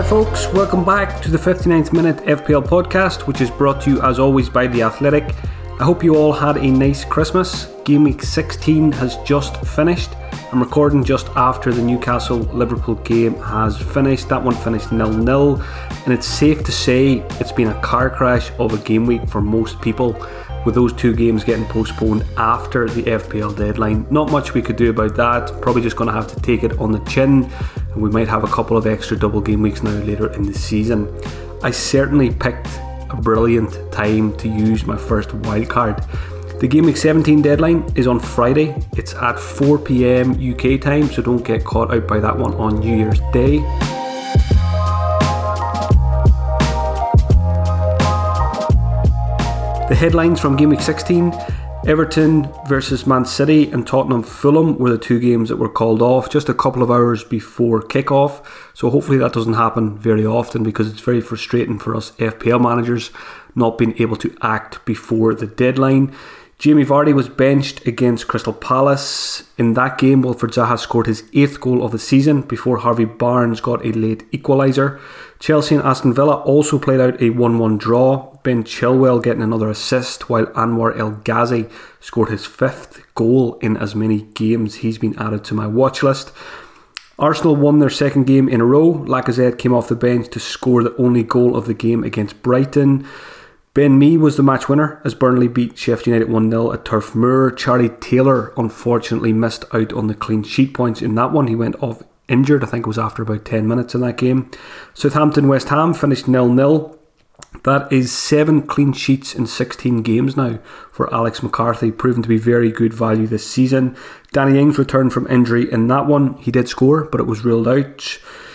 Hi folks, welcome back to the 59th Minute FPL podcast, which is brought to you as always by The Athletic. I hope you all had a nice Christmas. Game week 16 has just finished. I'm recording just after the Newcastle-Liverpool game has finished. That one finished 0-0, and it's safe to say it's been a car crash of a game week for most people, with those two games getting postponed after the FPL deadline. Not much we could do about that, probably just going to have to take it on the chin, and we might have a couple of extra double game weeks now later in the season. I certainly picked a brilliant time to use my first wildcard. The Game Week 17 deadline is on Friday. It's at 4 PM UK time, so don't get caught out by that one on New Year's Day. The headlines from Game Week 16: Everton versus Man City and Tottenham Fulham were the two games that were called off just a couple of hours before kickoff. So hopefully that doesn't happen very often, because it's very frustrating for us FPL managers not being able to act before the deadline. Jamie Vardy was benched against Crystal Palace. In that game, Wilfried Zaha scored his 8th goal of the season before Harvey Barnes got a late equaliser. Chelsea and Aston Villa also played out a 1-1 draw. Ben Chilwell getting another assist, while Anwar El Ghazi scored his 5th goal in as many games. He's been added to my watch list. Arsenal won their second game in a row. Lacazette came off the bench to score the only goal of the game against Brighton. Ben Mee was the match winner as Burnley beat Sheffield United 1-0 at Turf Moor. Charlie Taylor unfortunately missed out on the clean sheet points in that one. He went off injured, I think it was after about 10 minutes in that game. Southampton West Ham finished 0-0. That is 7 clean sheets in 16 games now for Alex McCarthy, proven to be very good value this season. Danny Ings returned from injury in that one. He did score, but it was ruled out.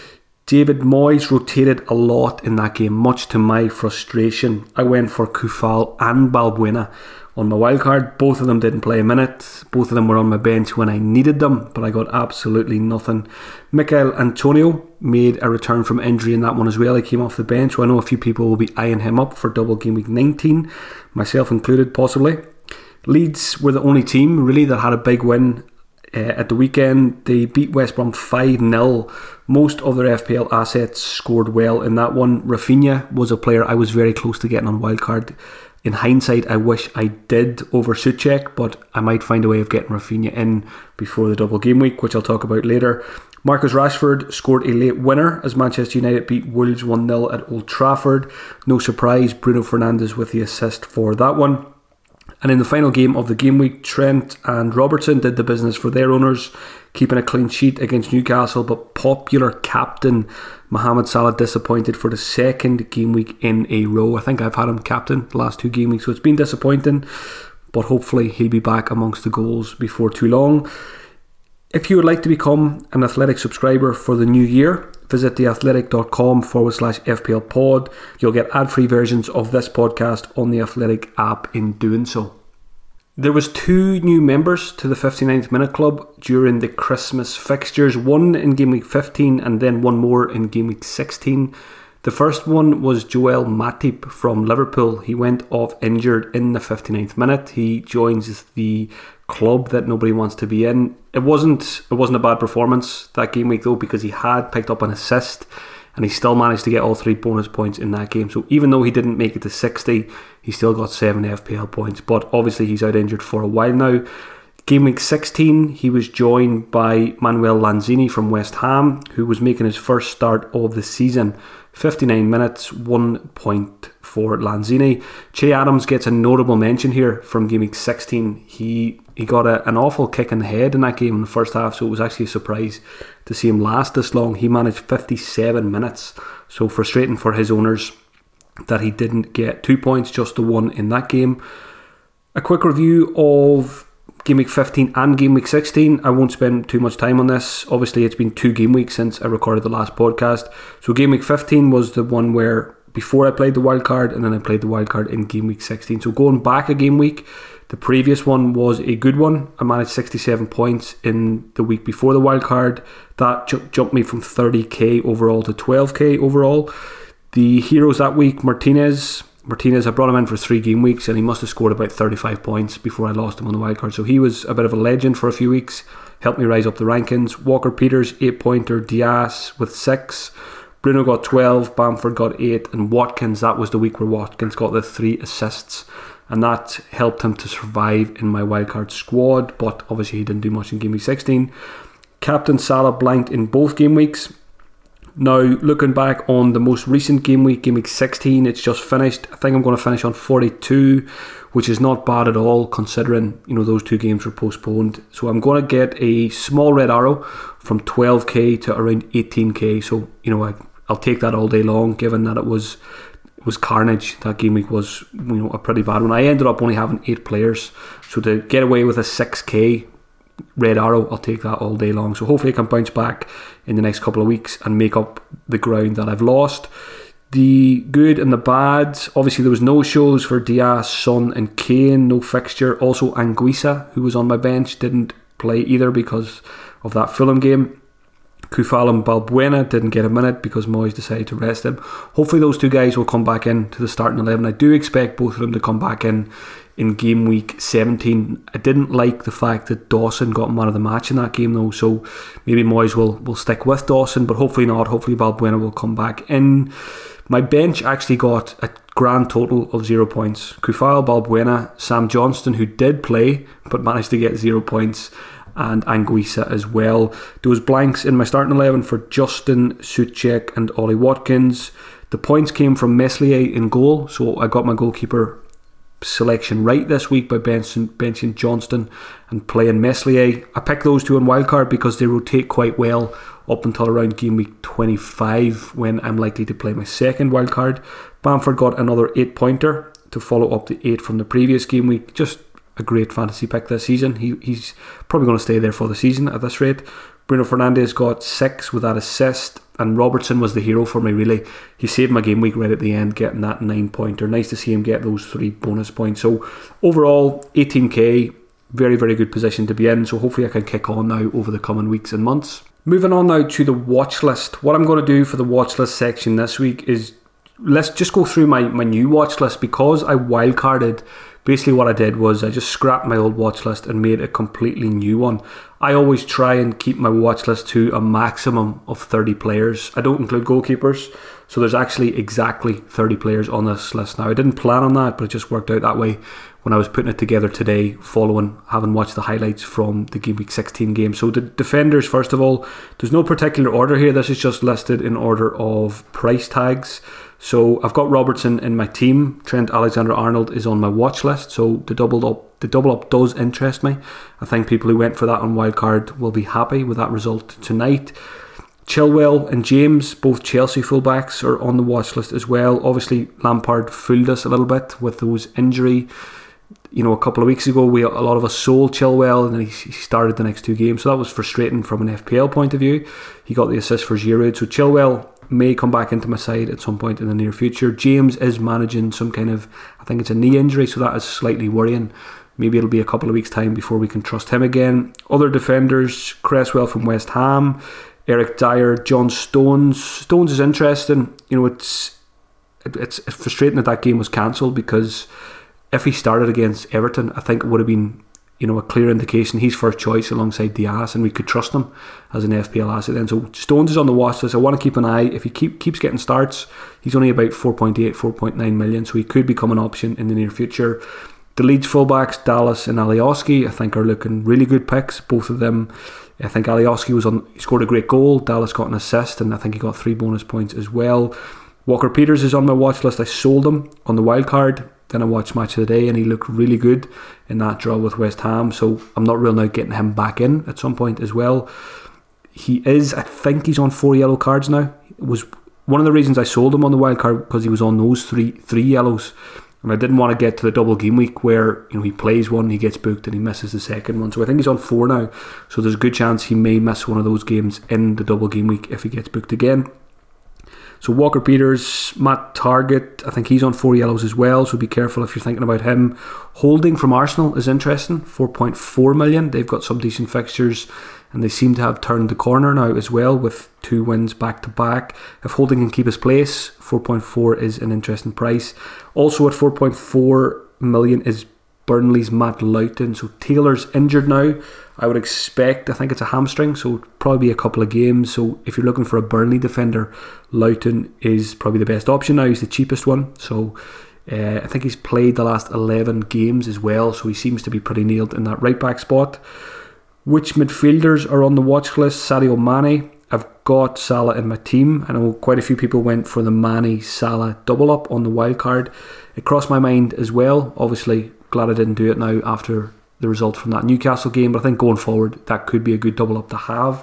David Moyes rotated a lot in that game, much to my frustration. I went for Kufal and Balbuena on my wildcard. Both of them didn't play a minute. Both of them were on my bench when I needed them, but I got absolutely nothing. Mikel Antonio made a return from injury in that one as well. He came off the bench, so I know a few people will be eyeing him up for double game week 19, myself included possibly. Leeds were the only team really that had a big win at the weekend. They beat West Brom 5-0. Most of their FPL assets scored well in that one. Rafinha was a player I was very close to getting on wildcard. In hindsight, I wish I did over Souček, but I might find a way of getting Rafinha in before the double game week, which I'll talk about later. Marcus Rashford scored a late winner as Manchester United beat Wolves 1-0 at Old Trafford. No surprise, Bruno Fernandes with the assist for that one. And in the final game of the game week, Trent and Robertson did the business for their owners, keeping a clean sheet against Newcastle, but popular captain Mohamed Salah disappointed for the second game week in a row. I think I've had him captain the last 2 game weeks, so it's been disappointing, but hopefully he'll be back amongst the goals before too long. If you would like to become an Athletic subscriber for the new year, visit theathletic.com/FPL pod. You'll get ad-free versions of this podcast on the Athletic app in doing so. There was 2 new members to the 59th Minute Club during the Christmas fixtures, one in Game Week 15 and then one more in Game Week 16. The first one was Joel Matip from Liverpool. He went off injured in the 59th minute. He joins the club that nobody wants to be in. It wasn't a bad performance that game week though, because he had picked up an assist and he still managed to get all 3 bonus points in that game. So even though he didn't make it to 60, he still got 7 FPL points. But obviously he's out injured for a while now. Game week 16, he was joined by Manuel Lanzini from West Ham, who was making his first start of the season. 59 minutes, 1 point for Lanzini. Che Adams gets a notable mention here from Game Week 16. He got an awful kick in the head in that game in the first half, so it was actually a surprise to see him last this long. He managed 57 minutes, so frustrating for his owners that he didn't get 2 points, just the 1 in that game. A quick review of Game Week 15 and Game Week 16. I won't spend too much time on this. Obviously, it's been 2 game weeks since I recorded the last podcast. So Game Week 15 was the one where before I played the wild card, and then I played the wild card in Game Week 16. So going back a game week, the previous one was a good one. I managed 67 points in the week before the wild card. That jumped me from 30k overall to 12k overall. The heroes that week: Martinez, I brought him in for 3 game weeks and he must have scored about 35 points before I lost him on the wildcard. So he was a bit of a legend for a few weeks, helped me rise up the rankings. Walker Peters, 8-pointer. Diaz with 6. Bruno got 12, Bamford got 8, and Watkins, that was the week where Watkins got the 3 assists, and that helped him to survive in my wildcard squad, but obviously he didn't do much in game week 16. Captain Salah blanked in both game weeks. Now, looking back on the most recent game week 16, it's just finished. I think I'm going to finish on 42, which is not bad at all considering, those 2 games were postponed. So I'm going to get a small red arrow from 12k to around 18k. So, I'll take that all day long, given that it was carnage. That game week was, a pretty bad one. I ended up only having 8 players. So to get away with a 6k red arrow, I'll take that all day long. So hopefully I can bounce back in the next couple of weeks and make up the ground that I've lost. The good and the bad, obviously there was no shows for Diaz, Son and Kane, no fixture. Also Anguissa, who was on my bench, didn't play either because of that Fulham game. Kufal and Balbuena didn't get a minute because Moyes decided to rest him. Hopefully those 2 guys will come back in to the starting 11. I do expect both of them to come back in game week 17. I didn't like the fact that Dawson got man of the match in that game though, so maybe Moyes will stick with Dawson, but hopefully not. Hopefully Balbuena will come back in. My bench actually got a grand total of 0 points. Kufal, Balbuena, Sam Johnston, who did play but managed to get 0 points, and Anguissa as well. There was blanks in my starting 11 for Justin, Souček and Ollie Watkins. The points came from Meslier in goal, so I got my goalkeeper selection right this week by benching Johnston and playing Meslier. I picked those 2 on wildcard because they rotate quite well up until around game week 25 when I'm likely to play my second wildcard. Bamford got another 8-pointer to follow up the 8 from the previous game week. Just a great fantasy pick this season. He's probably going to stay there for the season at this rate. Bruno Fernandes got 6 with that assist, and Robertson was the hero for me really. He saved my game week right at the end, getting that 9-pointer. Nice to see him get those 3 bonus points. So overall 18k, very very good position to be in, so hopefully I can kick on now over the coming weeks and months. Moving on now to the watch list. What I'm going to do for the watch list section this week is let's just go through my new watch list. Because I wildcarded, basically what I did was I just scrapped my old watch list and made a completely new one. I always try and keep my watch list to a maximum of 30 players. I don't include goalkeepers, so there's actually exactly 30 players on this list now. I didn't plan on that, but it just worked out that way when I was putting it together today, following having watched the highlights from the game week 16 game. So the defenders, first of all, there's no particular order here. This is just listed in order of price tags. So I've got Robertson in my team. Trent Alexander-Arnold is on my watch list, so the double up does interest me. I think people who went for that on wildcard will be happy with that result tonight. Chilwell and James, both Chelsea fullbacks, are on the watch list as well. Obviously Lampard fooled us a little bit with those injury. A couple of weeks ago a lot of us sold Chilwell and then he started the next 2 games, so that was frustrating from an FPL point of view. He got the assist for Giroud, so Chilwell may come back into my side at some point in the near future. James is managing some kind of, I think it's a knee injury, so that is slightly worrying. Maybe it'll be a couple of weeks' time before we can trust him again. Other defenders, Cresswell from West Ham, Eric Dyer, John Stones. Stones is interesting. It's frustrating that game was cancelled, because if he started against Everton, I think it would have been a clear indication he's first choice alongside Diaz, and we could trust him as an FPL asset then. So Stones is on the watch list. I want to keep an eye. If he keeps getting starts, he's only about 4.9 million, so he could become an option in the near future. The Leeds fullbacks, Dallas and Alioski, I think are looking really good picks, both of them. I think Alioski he scored a great goal, Dallas got an assist, and I think he got 3 bonus points as well. Walker Peters is on my watch list. I sold him on the wild card. Then I watched Match of the Day and he looked really good in that draw with West Ham, so I'm not real now getting him back in at some point as well. I think he's on 4 yellow cards now. It was one of the reasons I sold him on the wild card, because he was on those three yellows, and I didn't want to get to the double game week where he plays one, he gets booked and he misses the second one. So I think he's on 4 now, so there's a good chance he may miss one of those games in the double game week if he gets booked again. So Walker Peters, Matt Targett, I think he's on 4 yellows as well, so be careful if you're thinking about him. Holding from Arsenal is interesting, 4.4 million. They've got some decent fixtures and they seem to have turned the corner now as well with 2 wins back to back. If Holding can keep his place, 4.4 is an interesting price. Also at 4.4 million is Burnley's Matt Loughton. So Taylor's injured now. I would expect, I think it's a hamstring, so probably be a couple of games. So if you're looking for a Burnley defender, Loughton is probably the best option now. He's the cheapest one. So I think he's played the last 11 games as well, so he seems to be pretty nailed in that right back spot. Which midfielders are on the watch list? Sadio Mane. I've got Salah in my team. I know quite a few people went for the Mane-Salah double up on the wild card. It crossed my mind as well. Obviously, glad I didn't do it now after the result from that Newcastle game, but I think going forward that could be a good double up to have.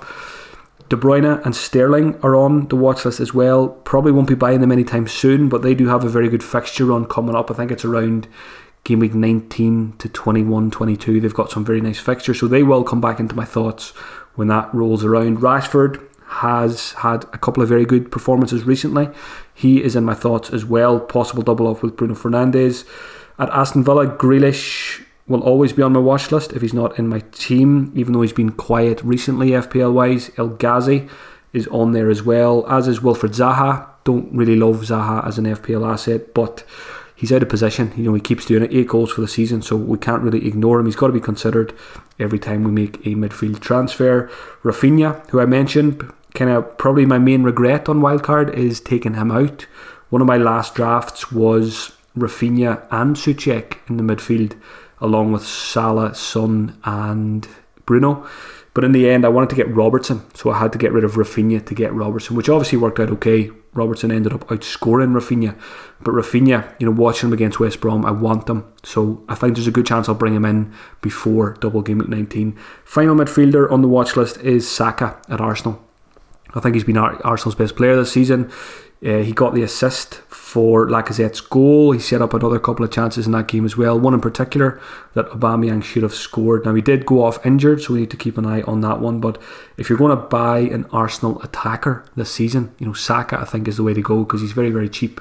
De Bruyne and Sterling are on the watch list as well. Probably won't be buying them anytime soon, but they do have a very good fixture run coming up. I think it's around game week 19 to 21, 22. They've got some very nice fixtures, so they will come back into my thoughts when that rolls around. Rashford has had a couple of very good performances recently. He is in my thoughts as well. Possible double up with Bruno Fernandes. At Aston Villa, Grealish will always be on my watch list if he's not in my team, even though he's been quiet recently FPL wise. El Ghazi is on there as well, as is Wilfred Zaha. Don't really love Zaha as an FPL asset, but he's out of position. He keeps doing it. 8 goals for the season, so we can't really ignore him. He's got to be considered every time we make a midfield transfer. Rafinha, who I mentioned, kind of probably my main regret on wildcard is taking him out. One of my last drafts was Rafinha and Souček in the midfield, along with Salah, Son and Bruno. But in the end, I wanted to get Robertson, so I had to get rid of Rafinha to get Robertson, which obviously worked out okay. Robertson ended up outscoring Rafinha. But Rafinha, watching him against West Brom, I want them. So I think there's a good chance I'll bring him in before double game week 19. Final midfielder on the watch list is Saka at Arsenal. I think he's been Arsenal's best player this season. He got the assist for Lacazette's goal. He set up another couple of chances in that game as well. One in particular that Aubameyang should have scored. Now, he did go off injured, so we need to keep an eye on that one. But if you're going to buy an Arsenal attacker this season, Saka, I think, is the way to go because he's very, very cheap.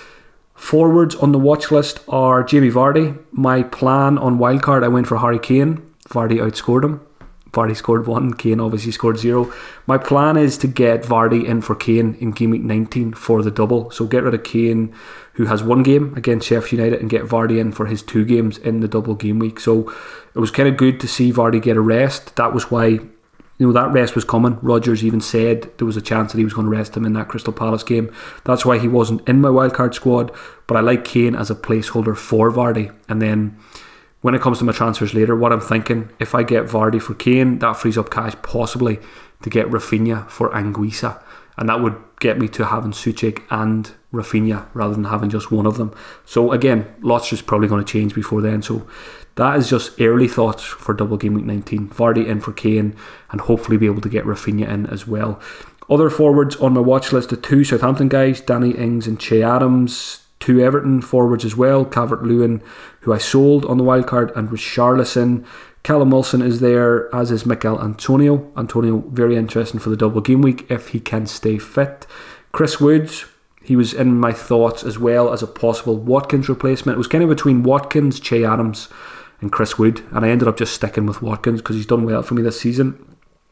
Forwards on the watch list are Jamie Vardy. My plan on wildcard, I went for Harry Kane. Vardy outscored him. Vardy scored 1, Kane obviously scored 0. My plan is to get Vardy in for Kane in game week 19 for the double. So get rid of Kane, who has 1 game against Sheffield United, and get Vardy in for his 2 games in the double game week. So it was kind of good to see Vardy get a rest. That was why that rest was coming. Rodgers even said there was a chance that he was going to rest him in that Crystal Palace game. That's why he wasn't in my wildcard squad. But I like Kane as a placeholder for Vardy. And then when it comes to my transfers later, what I'm thinking, if I get Vardy for Kane, that frees up cash possibly to get Rafinha for Anguissa. And that would get me to having Souček and Rafinha rather than having just one of them. So again, lots is probably going to change before then. So that is just early thoughts for double game week 19. Vardy in for Kane and hopefully be able to get Rafinha in as well. Other forwards on my watch list, the 2 Southampton guys, Danny Ings and Che Adams. 2 Everton forwards as well, Calvert-Lewin, who I sold on the wildcard, and Richarlison. Callum Wilson is there, as is Mikel Antonio. Antonio, very interesting for the double game week if he can stay fit. Chris Woods, he was in my thoughts as well as a possible Watkins replacement. It was kind of between Watkins, Che Adams and Chris Wood, and I ended up just sticking with Watkins because he's done well for me this season.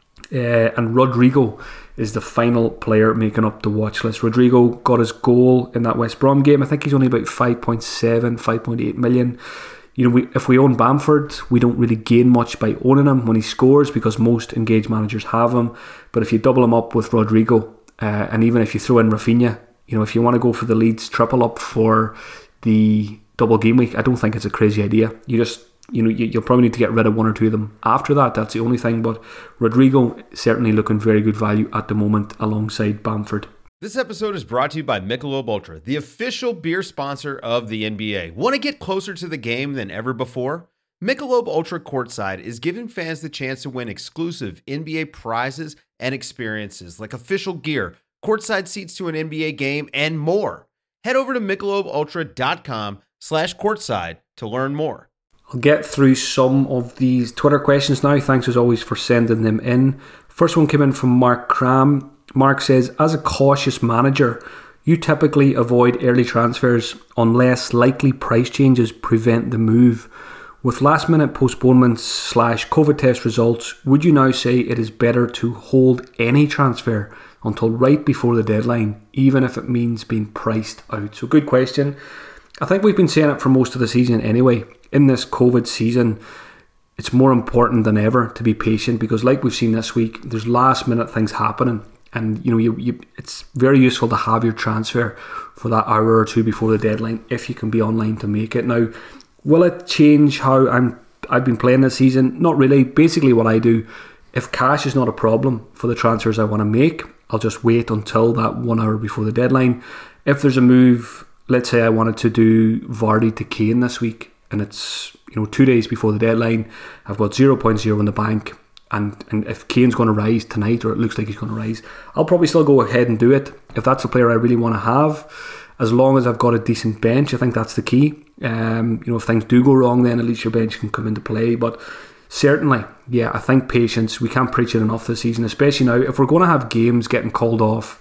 And Rodrigo is the final player making up the watch list. Rodrigo got his goal in that West Brom game. I think he's only about 5.7, 5.8 million. If we own Bamford, we don't really gain much by owning him when he scores because most engaged managers have him. But if you double him up with Rodrigo, and even if you throw in Rafinha, if you want to go for the Leeds triple up for the double game week, I don't think it's a crazy idea. You'll probably need to get rid of 1 or 2 of them after that. That's the only thing. But Rodrigo certainly looking very good value at the moment alongside Bamford. This episode is brought to you by Michelob Ultra, the official beer sponsor of the NBA. Want to get closer to the game than ever before? Michelob Ultra Courtside is giving fans the chance to win exclusive NBA prizes and experiences like official gear, courtside seats to an NBA game, and more. Head over to MichelobUltra.com/courtside to learn more. I'll get through some of these Twitter questions now. Thanks as always for sending them in. First one came in from Mark Cram. Mark says, as a cautious manager, you typically avoid early transfers unless likely price changes prevent the move. With last minute postponements / COVID test results, would you now say it is better to hold any transfer until right before the deadline, even if it means being priced out? So good question. I think we've been saying it for most of the season anyway. In this COVID season, it's more important than ever to be patient, because like we've seen this week, there's last minute things happening, and it's very useful to have your transfer for that hour or two before the deadline if you can be online to make it. Now, will it change how I've been playing this season? Not really. Basically what I do, if cash is not a problem for the transfers I want to make, I'll just wait until that 1 hour before the deadline. If there's a move, let's say I wanted to do Vardy to Kane this week, and it's 2 days before the deadline, I've got 0.0 in the bank, and if Kane's going to rise tonight, or it looks like he's going to rise, I'll probably still go ahead and do it if that's a player I really want to have, as long as I've got a decent bench. I think that's the key. If things do go wrong, then at least your bench can come into play. But certainly, yeah, I think patience, we can't preach it enough this season, especially now if we're going to have games getting called off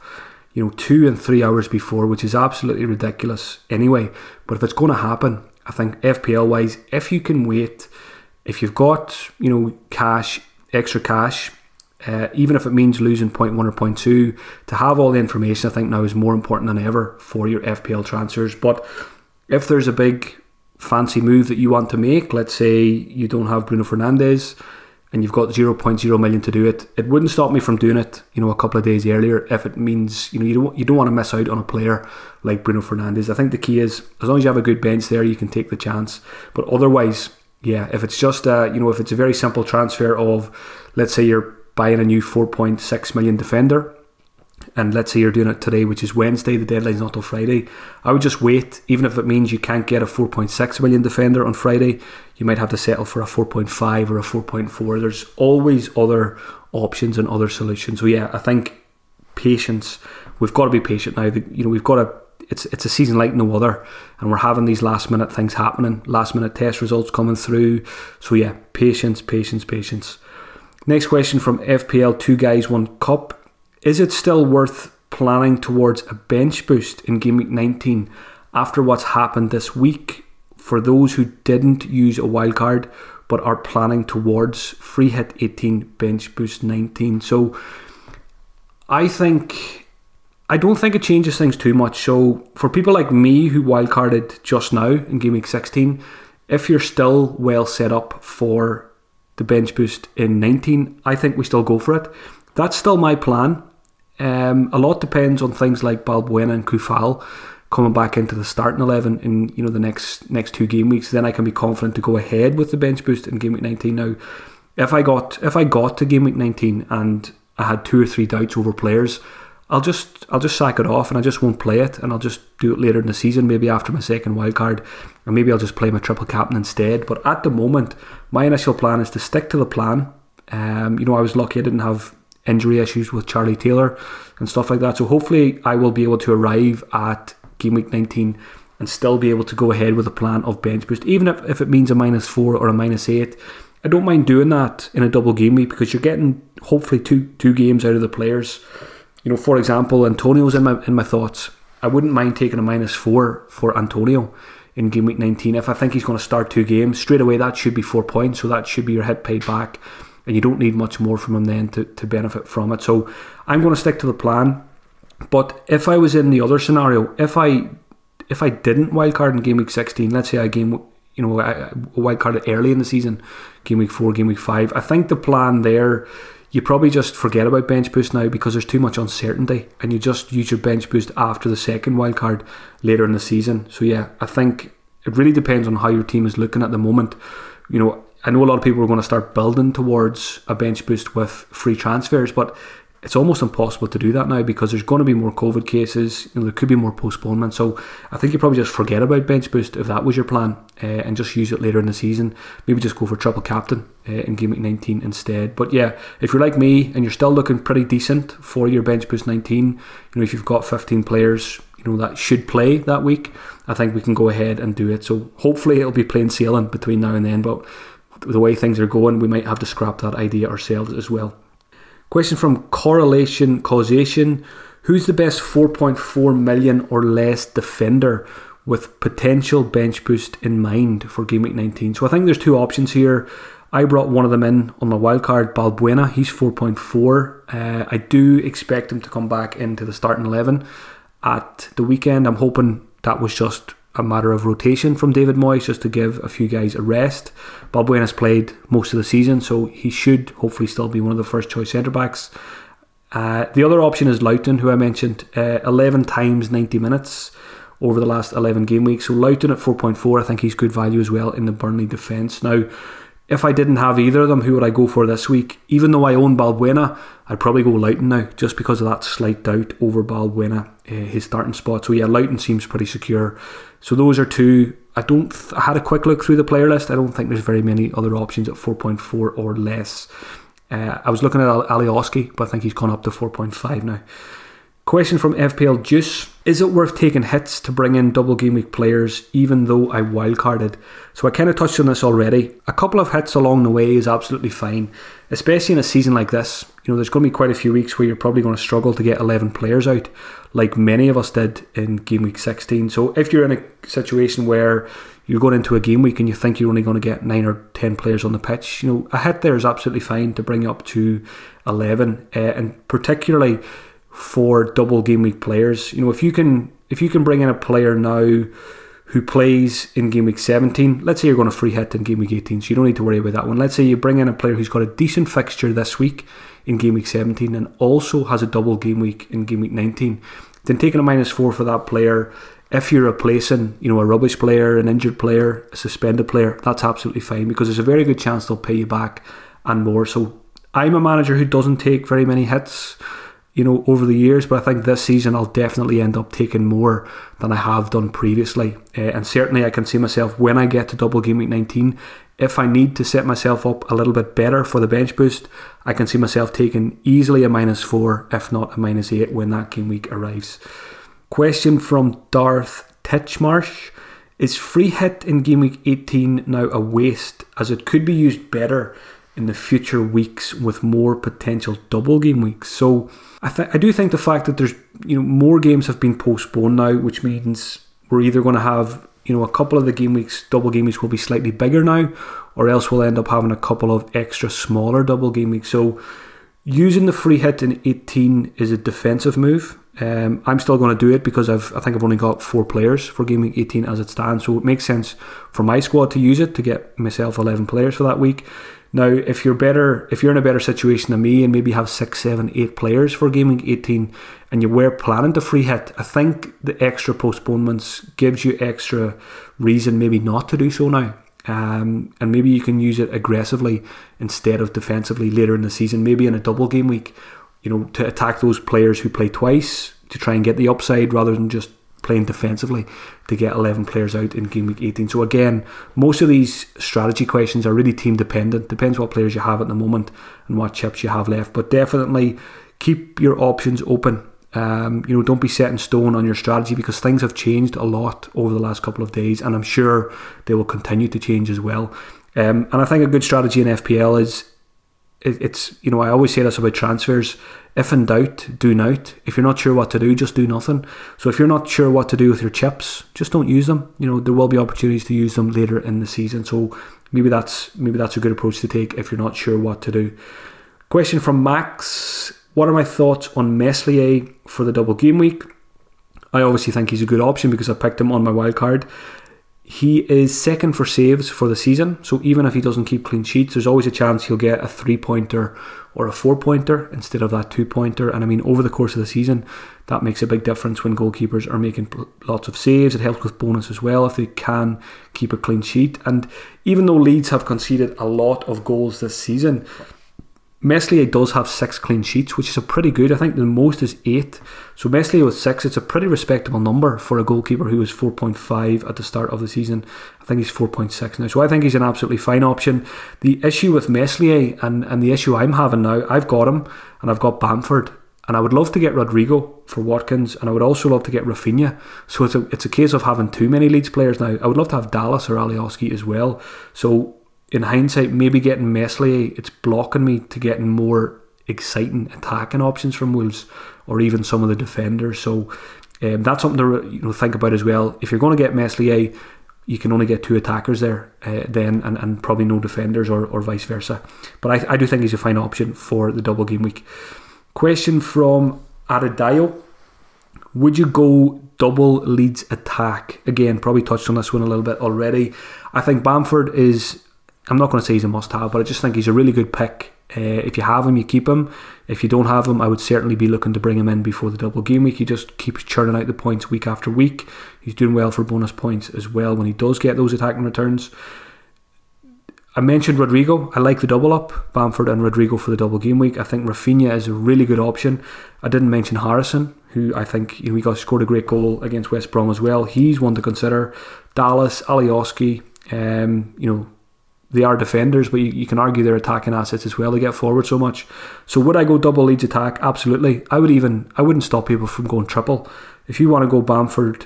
2 and 3 hours before, which is absolutely ridiculous anyway. But if it's going to happen, I think FPL wise, if you can wait, if you've got cash, extra cash, even if it means losing 0.1 or 0.2, to have all the information, I think now is more important than ever for your FPL transfers. But if there's a big fancy move that you want to make, let's say you don't have Bruno Fernandes and you've got 0.0 million to do it, it wouldn't stop me from doing it a couple of days earlier, if it means you don't want to miss out on a player like Bruno Fernandes. I think the key is, as long as you have a good bench there, you can take the chance. But otherwise, yeah, if it's just if it's a very simple transfer of, let's say you're buying a new 4.6 million defender, and let's say you're doing it today, which is Wednesday, the deadline's not till Friday, I would just wait. Even if it means you can't get a 4.6 million defender on Friday, you might have to settle for a 4.5 or a 4.4. There's always other options and other solutions. So yeah, I think patience, we've got to be patient now. We've got to, it's a season like no other, and we're having these last minute things happening, last minute test results coming through. So yeah, patience. Next question from FPL 2 Guys 1 Cup. Is it still worth planning towards a bench boost in Game Week 19 after what's happened this week for those who didn't use a wildcard but are planning towards free hit 18, bench boost 19? So I don't think it changes things too much. So for people like me who wildcarded just now in Game Week 16, if you're still well set up for the bench boost in 19, I think we still go for it. That's still my plan. A lot depends on things like Balbuena and Kufal coming back into the starting 11 in the next 2 game weeks. Then I can be confident to go ahead with the bench boost in Game Week 19. Now, if I got to Game Week 19 and I had 2 or 3 doubts over players, I'll just sack it off and I just won't play it, and I'll just do it later in the season, maybe after my second wildcard, or maybe I'll just play my triple captain instead. But at the moment, my initial plan is to stick to the plan. I was lucky I didn't have injury issues with Charlie Taylor and stuff like that, so hopefully I will be able to arrive at Game Week 19 and still be able to go ahead with a plan of bench boost, even if it means a -4 or a -8. I don't mind doing that in a double game week, because you're getting hopefully two games out of the players. For example, Antonio's in my thoughts. I wouldn't mind taking a -4 for Antonio in Game Week 19. If I think he's going to start 2 games straight away, that should be 4 points, so that should be your hit paid back, and you don't need much more from him then to benefit from it. So I'm going to stick to the plan. But if I was in the other scenario, if I didn't wildcard in Game Week 16, let's say I wildcarded early in the season, Game Week 4, Game Week 5, I think the plan there, you probably just forget about bench boost now, because there's too much uncertainty, and you just use your bench boost after the second wildcard later in the season. So yeah, I think it really depends on how your team is looking at the moment. I know a lot of people are going to start building towards a bench boost with free transfers, but it's almost impossible to do that now, because there's going to be more COVID cases. There could be more postponement. So I think you probably just forget about bench boost if that was your plan, and just use it later in the season. Maybe just go for triple captain in Game Week 19 instead. But yeah, if you're like me and you're still looking pretty decent for your bench boost 19, if you've got 15 players that should play that week, I think we can go ahead and do it. So hopefully it'll be plain sailing between now and then, but the way things are going, we might have to scrap that idea ourselves as well. Question from Correlation Causation. Who's the best 4.4 million or less defender with potential bench boost in mind for Game Week 19? So I think there's 2 options here. I brought one of them in on my wildcard, Balbuena. He's 4.4. I do expect him to come back into the starting 11 at the weekend. I'm hoping that was just a matter of rotation from David Moyes, just to give a few guys a rest. Balbuena's played most of the season, so he should hopefully still be one of the first choice centre-backs. The other option is Loughton, who I mentioned, 11 times 90 minutes over the last 11 game weeks. So Loughton at 4.4, I think he's good value as well in the Burnley defence. Now, if I didn't have either of them, who would I go for this week? Even though I own Balbuena, I'd probably go Loughton now, just because of that slight doubt over Balbuena, his starting spot. So yeah, Loughton seems pretty secure. So those are two. I had a quick look through the player list. I don't think there's very many other options at 4.4 or less. I was looking at Alioski, but I think he's gone up to 4.5 now. Question from FPL Juice: is it worth taking hits to bring in double game week players even though I wildcarded? So I kind of touched on this already. A couple of hits along the way is absolutely fine, especially in a season like this. There's going to be quite a few weeks where you're probably going to struggle to get 11 players out, like many of us did in game week 16. So if you're in a situation where you're going into a game week and you think you're only going to get 9 or 10 players on the pitch, a hit there is absolutely fine to bring up to 11, and particularly for double game week players. If you can bring in a player now who plays in game week 17, let's say you're going to free hit in game week 18, so you don't need to worry about that one. Let's say you bring in a player who's got a decent fixture this week in game week 17 and also has a double game week in game week 19, then taking a -4 for that player, if you're replacing a rubbish player, an injured player, a suspended player, that's absolutely fine, because there's a very good chance they'll pay you back and more. So I'm a manager who doesn't take very many hits over the years, but I think this season I'll definitely end up taking more than I have done previously. And certainly I can see myself, when I get to double game week 19, if I need to set myself up a little bit better for the bench boost, I can see myself taking easily a -4, if not a -8, when that game week arrives. Question from Darth Titchmarsh: is free hit in game week 18 now a waste, as it could be used better in the future weeks with more potential double game weeks? So I do think the fact that there's more games have been postponed now, which means we're either going to have a couple of the game weeks, double game weeks will be slightly bigger now, or else we'll end up having a couple of extra smaller double game weeks. So using the free hit in 18 is a defensive move. I'm still going to do it because I think I've only got 4 players for game week 18 as it stands, so it makes sense for my squad to use it to get myself 11 players for that week. Now, if you're in a better situation than me and maybe have 6, 7, 8 players for game week 18 and you were planning to free hit, I think the extra postponements gives you extra reason maybe not to do so now. And maybe you can use it aggressively instead of defensively later in the season, maybe in a double game week, to attack those players who play twice to try and get the upside rather than just playing defensively to get 11 players out in game week 18. So again, most of these strategy questions are really team dependent. Depends what players you have at the moment and what chips you have left, but definitely keep your options open. Don't be set in stone on your strategy, because things have changed a lot over the last couple of days, and I'm sure they will continue to change as well. And I think a good strategy in FPL is, I always say this about transfers: if in doubt, do not. If you're not sure what to do, just do nothing. So if you're not sure what to do with your chips, just don't use them. There will be opportunities to use them later in the season. So maybe that's a good approach to take if you're not sure what to do. Question from Max: what are my thoughts on Meslier for the double game week? I obviously think he's a good option because I picked him on my wildcard. He is second for saves for the season, so even if he doesn't keep clean sheets, there's always a chance he'll get a 3-pointer or a 4-pointer instead of that 2-pointer. And I mean, over the course of the season, that makes a big difference when goalkeepers are making lots of saves. It helps with bonus as well if they can keep a clean sheet. And even though Leeds have conceded a lot of goals this season, Meslier does have 6 clean sheets, which is a pretty good. I think the most is 8. So Meslier with 6, it's a pretty respectable number for a goalkeeper who was 4.5 at the start of the season. I think he's 4.6 now. So I think he's an absolutely fine option. The issue with Meslier and the issue I'm having now, I've got him and I've got Bamford. And I would love to get Rodrigo for Watkins, and I would also love to get Rafinha. So it's a case of having too many Leeds players now. I would love to have Dallas or Alioski as well. So in hindsight, maybe getting Meslier, it's blocking me to getting more exciting attacking options from Wolves, or even some of the defenders. So that's something to think about as well. If you're going to get Meslier, you can only get 2 attackers there then, and probably no defenders, or vice versa. But I do think he's a fine option for the double game week. Question from Adedayo: Would you go double Leeds attack? Again, probably touched on this one a little bit already. I think Bamford is, I'm not going to say he's a must-have, but I just think he's a really good pick. If you have him, you keep him. If you don't have him, I would certainly be looking to bring him in before the double game week. He just keeps churning out the points week after week. He's doing well for bonus points as well when he does get those attacking returns. I mentioned Rodrigo. I like the double up, Bamford and Rodrigo for the double game week. I think Rafinha is a really good option. I didn't mention Harrison, who I think he scored a great goal against West Brom as well. He's one to consider. Dallas, Alioski, they are defenders, but you can argue they're attacking assets as well. They get forward so much. So would I go double Leeds attack? Absolutely. I wouldn't stop people from going triple. If you want to go Bamford,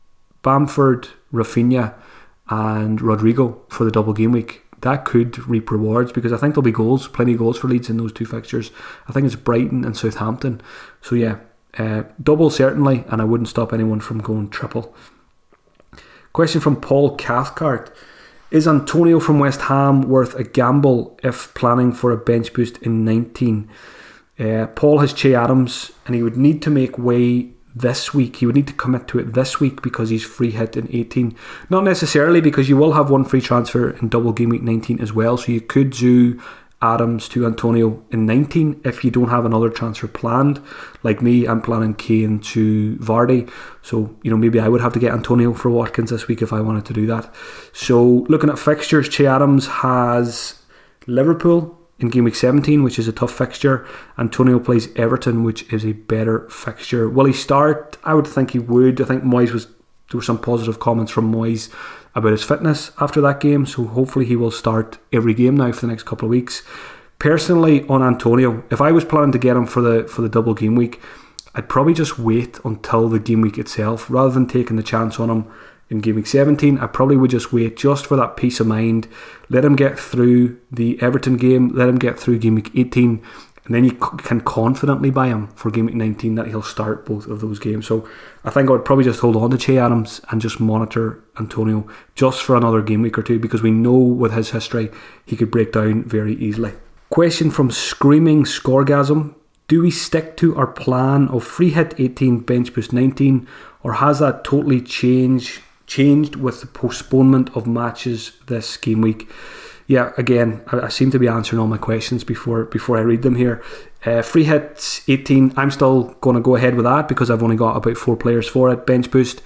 Rafinha, and Rodrigo for the double game week, that could reap rewards, because I think there'll be goals, plenty of goals for Leeds in those two fixtures. I think it's Brighton and Southampton. So yeah, double certainly, and I wouldn't stop anyone from going triple. Question from Paul Cathcart. Is Antonio from West Ham worth a gamble if planning for a bench boost in 19? Paul has Che Adams, and he would need to make way this week. He would need to commit to it this week because he's free hit in 18. Not necessarily, because you will have one free transfer in double game week 19 as well, so you could do Adams to Antonio in 19 if you don't have another transfer planned. Like me, I'm planning Kane to Vardy, so maybe I would have to get Antonio for Watkins this week if I wanted to do that. So looking at fixtures, Che Adams has Liverpool in game week 17, which is a tough fixture. Antonio plays Everton, which is a better fixture. Will he start? I would think he would. I think there were some positive comments from Moyes about his fitness after that game, so hopefully he will start every game now for the next couple of weeks. Personally, on Antonio, if I was planning to get him for the double game week, I'd probably just wait until the game week itself rather than taking the chance on him in game week 17. I probably would just wait just for that peace of mind. Let him get through the Everton game, let him get through game week 18, and then you can confidently buy him for game week 19 that he'll start both of those games. So I think I would probably just hold on to Che Adams and just monitor Antonio just for another game week or two, because we know with his history he could break down very easily. Question from Screaming Scorgasm. Do we stick to our plan of free hit 18, bench boost 19, or has that totally changed with the postponement of matches this game week? Yeah, again, I seem to be answering all my questions before I read them here. Free hits 18, I'm still going to go ahead with that because I've only got about 4 players for it. Bench boost,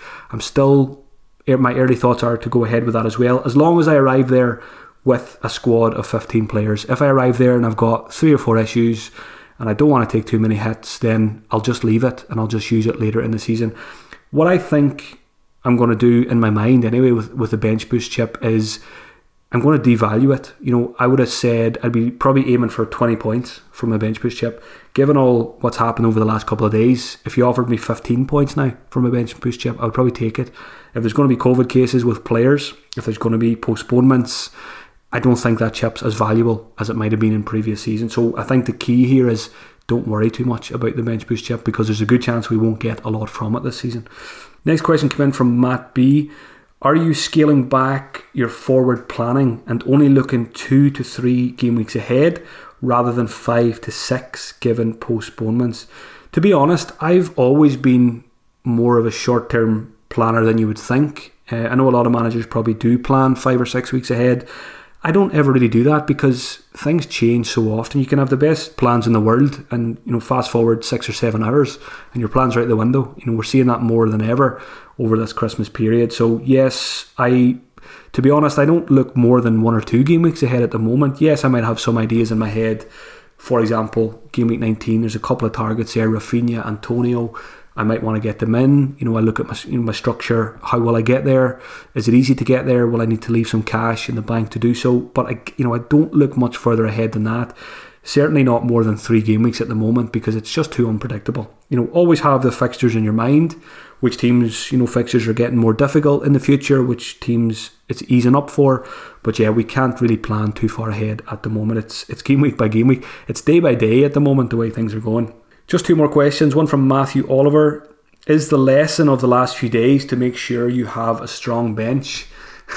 my early thoughts are to go ahead with that as well, as long as I arrive there with a squad of 15 players. If I arrive there and I've got 3 or 4 issues and I don't want to take too many hits, then I'll just leave it and I'll just use it later in the season. What I think I'm going to do in my mind anyway with the bench boost chip is I'm going to devalue it. I would have said I'd be probably aiming for 20 points from my bench boost chip. Given all what's happened over the last couple of days, if you offered me 15 points now from a bench boost chip, I would probably take it. If there's going to be COVID cases with players, if there's going to be postponements, I don't think that chip's as valuable as it might have been in previous seasons. So I think the key here is don't worry too much about the bench boost chip, because there's a good chance we won't get a lot from it this season. Next question came in from Matt B. Are you scaling back your forward planning and only looking 2 to 3 game weeks ahead rather than 5 to 6 given postponements? To be honest, I've always been more of a short-term planner than you would think. I know a lot of managers probably do plan 5 or 6 weeks ahead. I don't ever really do that because things change so often. You can have the best plans in the world and fast forward 6 or 7 hours and your plans are out the window. We're seeing that more than ever over this Christmas period. So yes, to be honest, I don't look more than 1 or 2 game weeks ahead at the moment. Yes, I might have some ideas in my head. For example, game week 19, there's a couple of targets there, Rafinha, Antonio. I might want to get them in. I look at my structure. How will I get there? Is it easy to get there? Will I need to leave some cash in the bank to do so? But I don't look much further ahead than that. Certainly not more than 3 game weeks at the moment, because it's just too unpredictable. Always have the fixtures in your mind. Which teams, fixtures are getting more difficult in the future, which teams it's easing up for. But yeah, we can't really plan too far ahead at the moment. It's game week by game week. It's day by day at the moment, the way things are going. Just 2 more questions. One from Matthew Oliver. Is the lesson of the last few days to make sure you have a strong bench?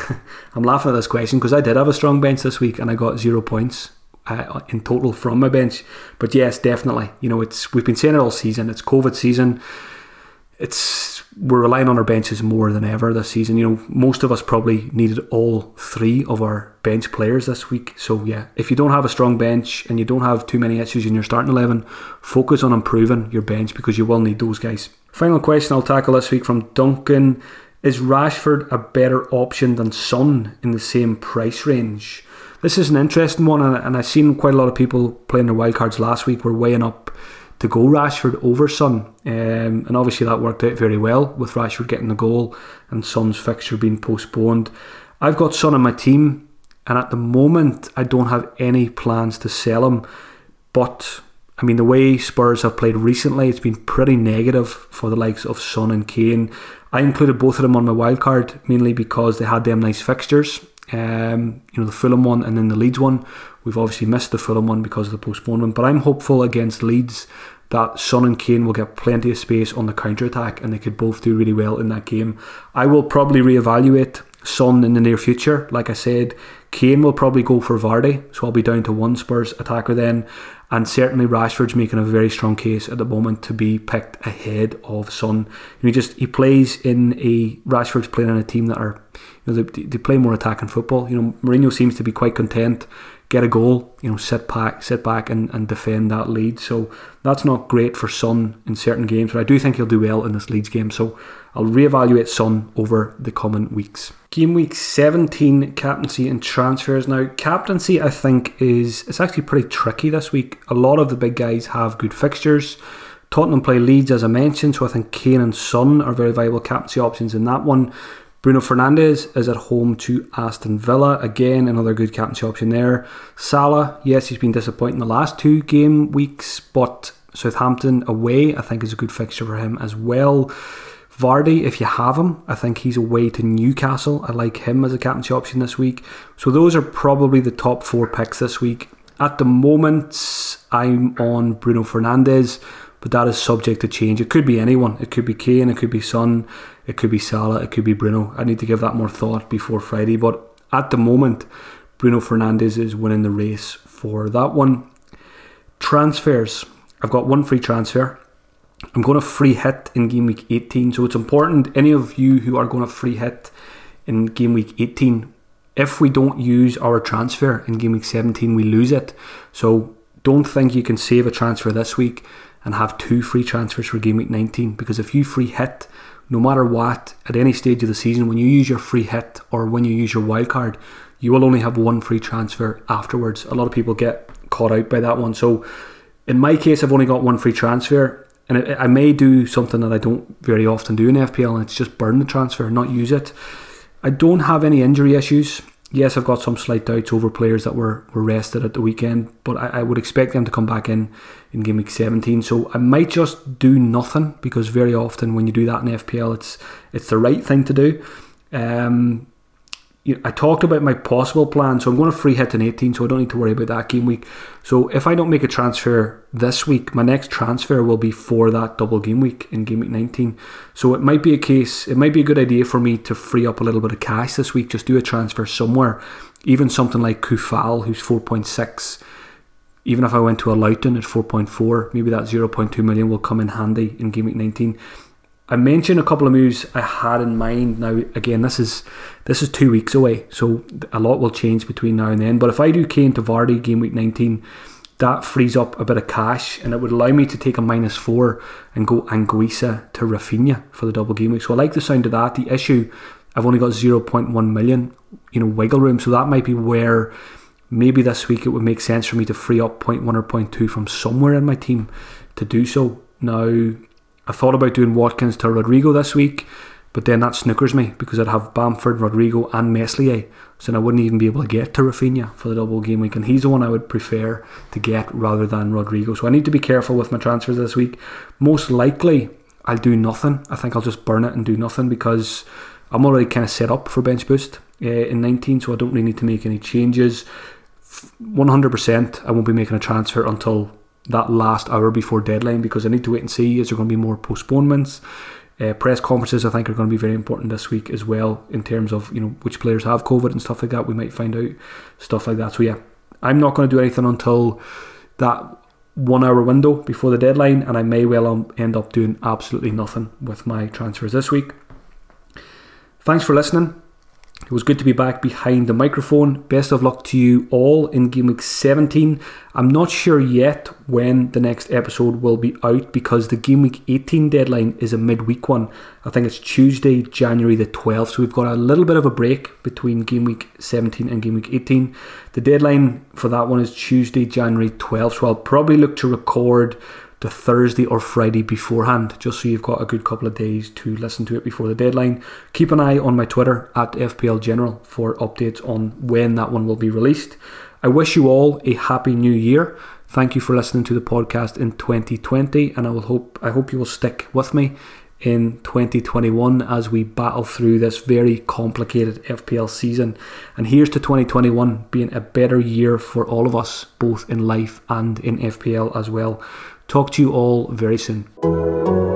I'm laughing at this question because I did have a strong bench this week and I got 0 points in total from my bench. But yes, definitely. We've been saying it all season. It's COVID season. we're relying on our benches more than ever this season. You know, most of us probably needed all 3 of our bench players this week. So yeah, if you don't have a strong bench and you don't have too many issues in your starting 11, focus on improving your bench because you will need those guys. Final question I'll tackle this week from Duncan: is Rashford a better option than Son in the same price range? This is an interesting one, and I've seen quite a lot of people playing their wildcards last week were weighing up to go Rashford over Son, and obviously that worked out very well with Rashford getting the goal and Son's fixture being postponed. I've got Son on my team, and at the moment I don't have any plans to sell him, but I mean, the way Spurs have played recently, it's been pretty negative for the likes of Son and Kane. I included both of them on my wildcard mainly because they had them nice fixtures. The Fulham one and then the Leeds one. We've obviously missed the Fulham one because of the postponement, but I'm hopeful against Leeds that Son and Kane will get plenty of space on the counter-attack and they could both do really well in that game. I will probably reevaluate Son in the near future. Like I said, Kane will probably go for Vardy, so I'll be down to 1 Spurs attacker then, and certainly Rashford's making a very strong case at the moment to be picked ahead of Son. Rashford's playing in a team that are, they play more attacking football. Mourinho seems to be quite content, get a goal, sit back and defend that lead. So that's not great for Son in certain games, but I do think he'll do well in this Leeds game. So I'll reevaluate Son over the coming weeks. Game week 17, captaincy and transfers. Now, captaincy, I think, it's actually pretty tricky this week. A lot of the big guys have good fixtures. Tottenham play Leeds, as I mentioned, so I think Kane and Son are very viable captaincy options in that one. Bruno Fernandes is at home to Aston Villa. Again, another good captaincy option there. Salah, yes, he's been disappointing the last 2 game weeks, but Southampton away, I think, is a good fixture for him as well. Vardy, if you have him, I think he's away to Newcastle. I like him as a captaincy option this week. So those are probably the top 4 picks this week. At the moment, I'm on Bruno Fernandes, but that is subject to change. It could be anyone. It could be Kane, it could be Son, it could be Salah, it could be Bruno. I need to give that more thought before Friday, but at the moment, Bruno Fernandes is winning the race for that one. Transfers. I've got 1 free transfer. I'm going to free hit in game week 18, so it's important, any of you who are going to free hit in game week 18, if we don't use our transfer in game week 17, we lose it. So don't think you can save a transfer this week and have 2 free transfers for game week 19, because if you free hit, no matter what, at any stage of the season, when you use your free hit or when you use your wildcard, you will only have 1 free transfer afterwards. A lot of people get caught out by that one. So in my case, I've only got 1 free transfer, and I may do something that I don't very often do in FPL, and it's just burn the transfer, not use it. I don't have any injury issues. Yes, I've got some slight doubts over players that were rested at the weekend, but I would expect them to come back in game week 17. So I might just do nothing, because very often when you do that in FPL, it's the right thing to do. I talked about my possible plan, so I'm going to free hit in 18, so I don't need to worry about that game week. So if I don't make a transfer this week, my next transfer will be for that double game week in game week 19. So it might be a good idea for me to free up a little bit of cash this week, just do a transfer somewhere, even something like Kufal, who's 4.6. Even if I went to a Loughton at 4.4, maybe that 0.2 million will come in handy in game week 19. I mentioned a couple of moves I had in mind. Now, again, this is 2 weeks away, so a lot will change between now and then. But if I do Kane to Vardy game week 19, that frees up a bit of cash, and it would allow me to take a -4 and go Anguissa to Rafinha for the double game week. So I like the sound of that. The issue, I've only got 0.1 million, wiggle room. So that might be where maybe this week it would make sense for me to free up 0.1 or 0.2 from somewhere in my team to do so. Now, I thought about doing Watkins to Rodrigo this week, but then that snookers me, because I'd have Bamford, Rodrigo and Meslier, so I wouldn't even be able to get to Rafinha for the double game week, and he's the one I would prefer to get rather than Rodrigo. So I need to be careful with my transfers this week. Most likely I'll do nothing. I think I'll just burn it and do nothing, because I'm already kind of set up for bench boost in 19, so I don't really need to make any changes. 100% I won't be making a transfer until that last hour before deadline, because I need to wait and see, is there going to be more postponements. Press conferences I think are going to be very important this week as well, in terms of which players have COVID and stuff like that. We might find out stuff like that. So yeah, I'm not going to do anything until that 1 hour window before the deadline, and I may well end up doing absolutely nothing with my transfers this week. Thanks for listening. It was good to be back behind the microphone. Best of luck to you all in Game Week 17. I'm not sure yet when the next episode will be out because the Game Week 18 deadline is a midweek one. I think it's Tuesday, January the 12th. So we've got a little bit of a break between Game Week 17 and Game Week 18. The deadline for that one is Tuesday, January 12th. So I'll probably look to record the Thursday or Friday beforehand, just so you've got a good couple of days to listen to it before the deadline. Keep an eye on my Twitter at FPL General for updates on when that one will be released. I wish you all a happy new year. Thank you for listening to the podcast in 2020, and I hope you will stick with me in 2021 as we battle through this very complicated FPL season. And here's to 2021 being a better year for all of us, both in life and in FPL as well. Talk to you all very soon.